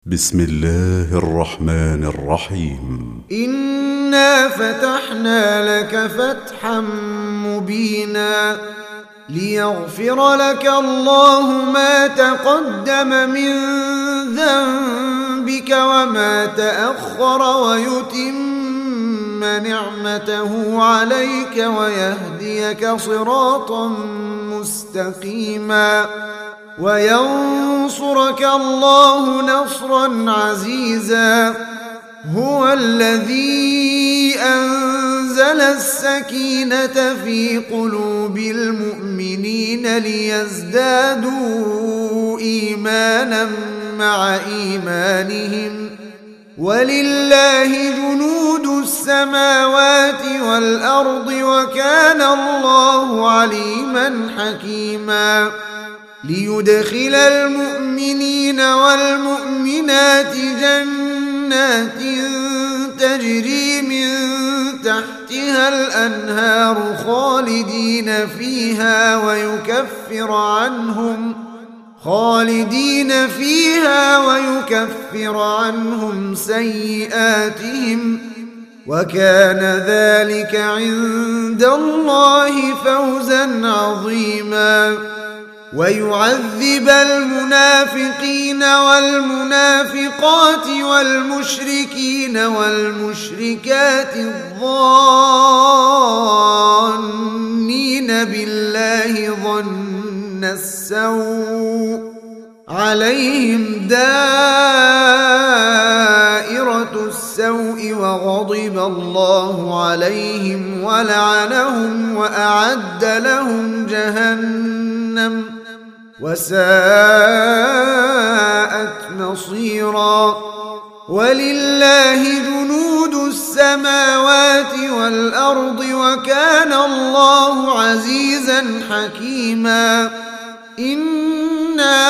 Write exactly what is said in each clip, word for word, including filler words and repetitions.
بسم الله الرحمن الرحيم. إنا فتحنا لك فتحا مبينا ليغفر لك الله ما تقدم من ذنبك وما تأخر ويتم نعمته عليك ويهديك صراطا مستقيما وينصرك الله نصرا عزيزا. هو الذي أنزل السكينة في قلوب المؤمنين ليزدادوا إيمانا مع إيمانهم ولله جنود السماوات والأرض وكان الله عليما حكيما. ليدخل المؤمنين والمؤمنات جنات تجري من تحتها الأنهار خالدين فيها ويكفر عنهم خالدين فيها ويكفر عنهم سيئاتهم وكان ذلك عند الله فوزا عظيما. ويعذب المنافقين والمنافقات والمشركين والمشركات الظانين بالله ظن السوء عليهم دائرة السوء وغضب الله عليهم ولعنهم وأعد لهم جهنم وساءت مصيرا. ولله جنود السماوات والأرض وكان الله عزيزا حكيما. إنا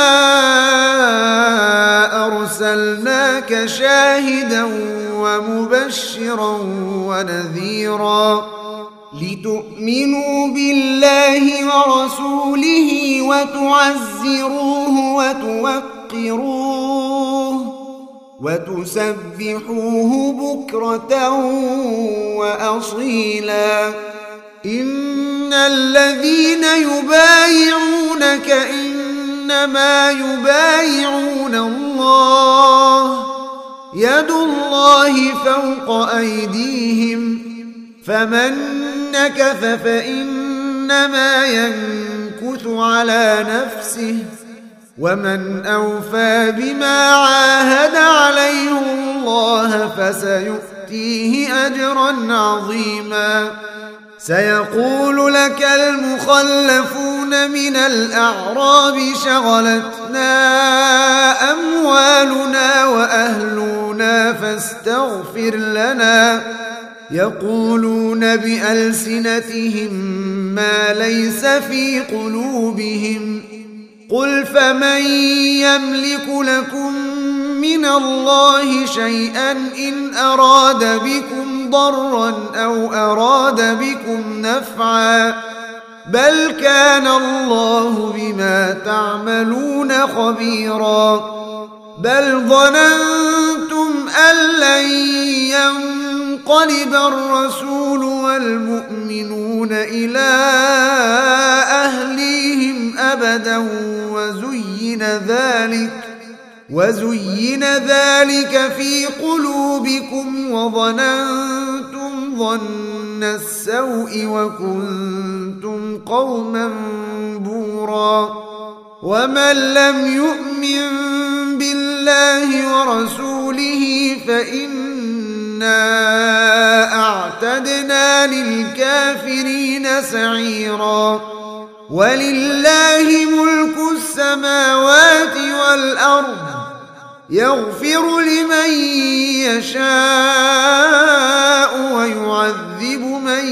أرسلناك شاهدا ومبشرا ونذيرا لتؤمنوا بالله ورسوله وتعزروه وتوقروه وتسبحوه بكرة وأصيلا. إن الذين يبايعونك إنما يبايعون الله يد الله فوق أيديهم فمن نكث فإنما ينكث على نفسه ومن أوفى بما عاهد عليه الله فسيؤتيه أجرا عظيما. سيقول لك المخلفون من الأعراب شغلتنا أموالنا وأهلنا فاستغفر لنا يقولون بألسنتهم ما ليس في قلوبهم قل فمن يملك لكم من الله شيئا إن أراد بكم ضرا أو أراد بكم نفعا بل كان الله بما تعملون خبيرا. بل ظننتم أن لن ينقلب الرسول والمؤمنون إلى أهليهم أبدا وزين ذلك وزين ذلك في قلوبكم وظننتم ظن السوء وكنتم قوما بورا. ومن لم يؤمن بالله ورسوله فإنا أعتدنا للكافرين سعيرا. ولله ملك السماوات والأرض يغفر لمن يشاء ويعذب من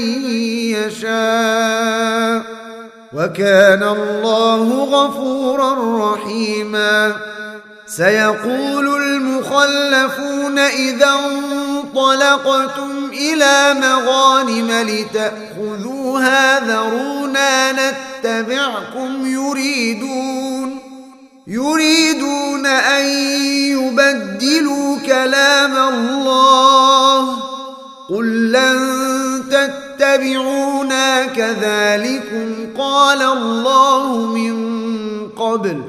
يشاء وكان الله غفورا رحيما. سيقول المخلفون إذا انطلقتم إلى مغانم لتأخذوها ذرونا نتبعكم يريدون يريدون أن يبدلوا كلام الله قل لن تتبعونا كذلكم قال الله من قبل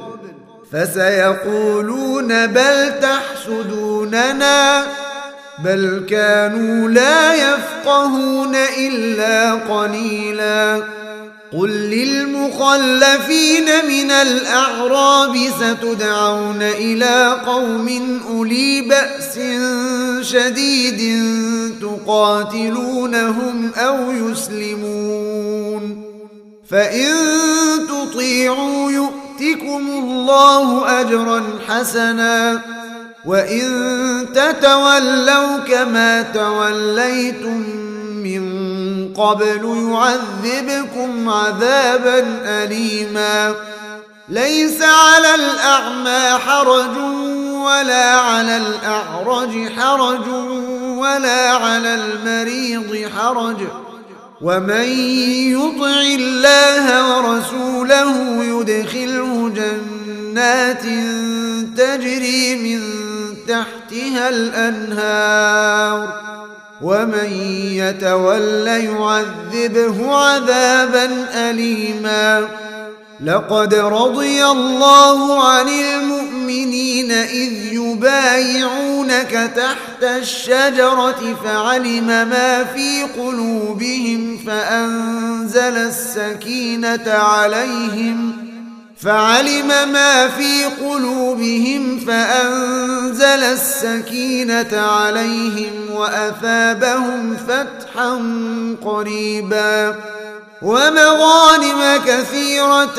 فسيقولون بل تحسدوننا بل كانوا لا يفقهون إلا قليلا قل للمخلفين من الأعراب ستدعون إلى قوم أولي بأس شديد تقاتلونهم أو يسلمون فإن تطيعوا يؤتكم الله أجرا حسنا وإن تتولوا كما توليتم من قبل يعذبكم عذابا أليما ليس على الأعمى حرج ولا على الأعرج حرج ولا على المريض حرج ومن يطع الله ورسوله يدخله جنات تجري من تحتها الأنهار ومن يتول يعذبه عذابا أليما لقد رضي الله عن المؤمنين إذ يبايعونك تحت الشجرة فعلم ما في قلوبهم فأنزل السكينة عليهم فعلم ما في قلوبهم فأنزل السكينة عليهم وأثابهم فتحا قريبا ومغانم كثيرة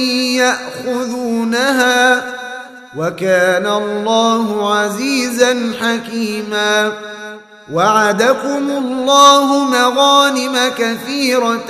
يأخذونها وكان الله عزيزا حكيما وعدكم الله مغانم كثيرة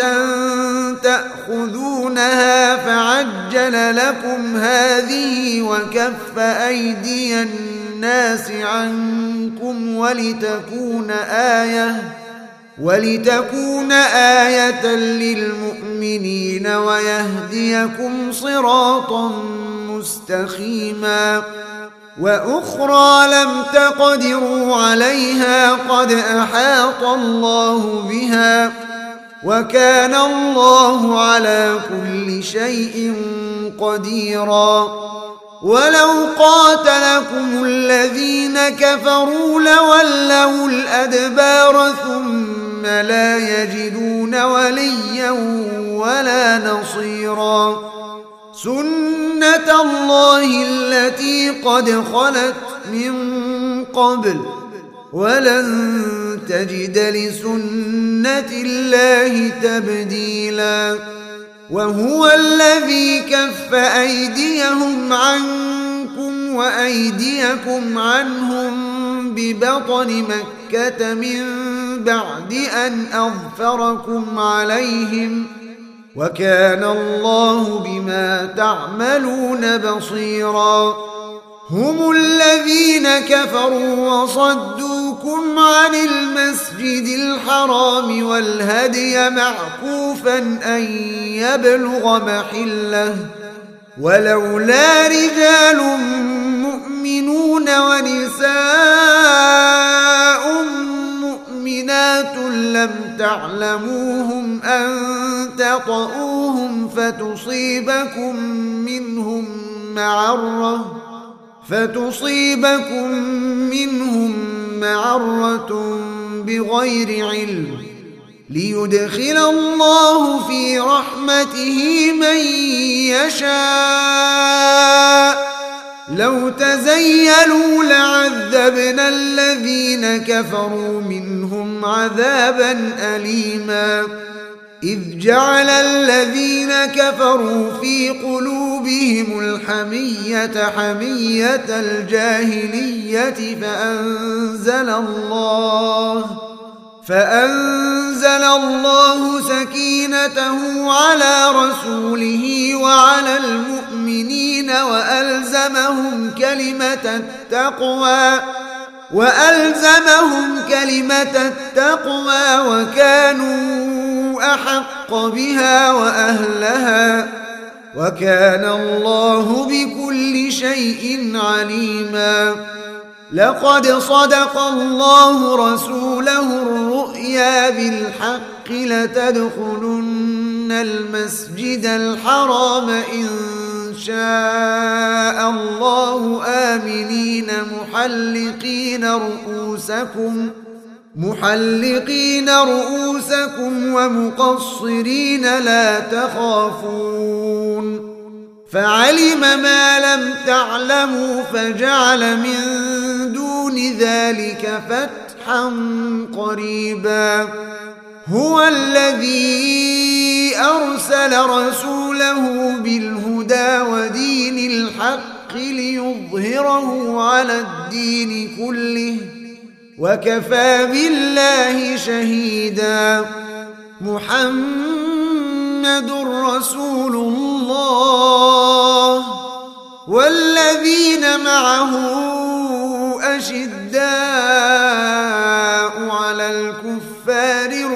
تأخذونها فعجل لكم هذه وكف أيدي الناس عنكم ولتكون آية ولتكون آية للمؤمنين ويهديكم صراطا مستقيما وأخرى لم تقدروا عليها قد أحاط الله بها وكان الله على كل شيء قديرا ولو قاتلكم الذين كفروا لولوا الأدبار ثم لا يجدون وليا ولا نصيرا سنة الله التي قد خلت من قبل ولن تجد لسنة الله تبديلا وهو الذي كف أيديهم عنكم وأيديكم عنهم ببطن مكة من بعد أن أظفركم عليهم وكان الله بما تعملون بصيرا هم الذين كفروا وصدوكم عن المسجد الحرام والهدي معكوفا أن يبلغ محله ولولا رجال مؤمنون ونساء مؤمنات لم تعلموهم أن تطؤوهم فتصيبكم منهم معرة فتصيبكم منهم معرة بغير علم ليدخل الله في رحمته من يشاء لو تزيلوا لعذبنا الذين كفروا منهم عذابا أليما إذ جعل الذين كفروا في قلوبهم الحمية حمية الجاهلية فأنزل الله فأنزل الله سكينته على رسوله وعلى المؤمنين وألزمهم كلمة التقوى وألزمهم كلمة التقوى وكانوا أحق بها وأهلها وكان الله بكل شيء عليما لقد صدق الله رسوله الرؤيا بالحق لتدخلن المسجد الحرام إن شاء الله آمنين محلقين رؤوسكم محلقين رؤوسكم ومقصرين لا تخافون فعلم ما لم تعلموا فجعل من دون ذلك فتحا قريبا هو الذي أرسل رسوله بالهدى ودين الحق ليظهره على الدين كله وكفى بالله شهيدا محمد رسول الله والذين معه أشداء على الكفار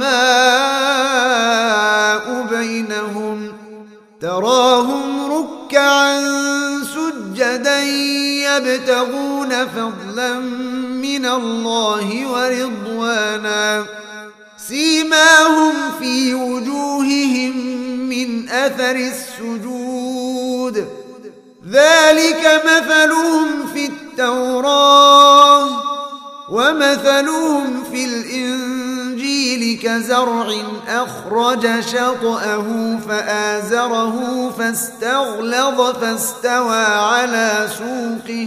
رحماء بينهم تراهم ركعا سجدا يبتغون فضلا من الله ورضوانا سيماهم في وجوههم من أثر السجود ذلك مثلهم في التوراة ومثلهم في الإنجيل كزرع أخرج شطأه فآزره فاستغلظ فاستوى على سوقه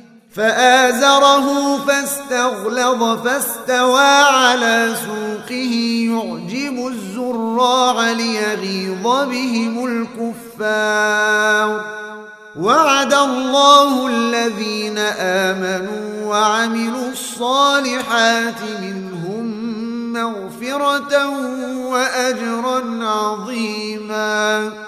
فآزره فاستغلظ فاستوى على سوقه يعجب الزراع ليغيظ بهم الكفار وعد الله الذين آمنوا وعملوا الصالحات منهم مغفرة وأجرا عظيما.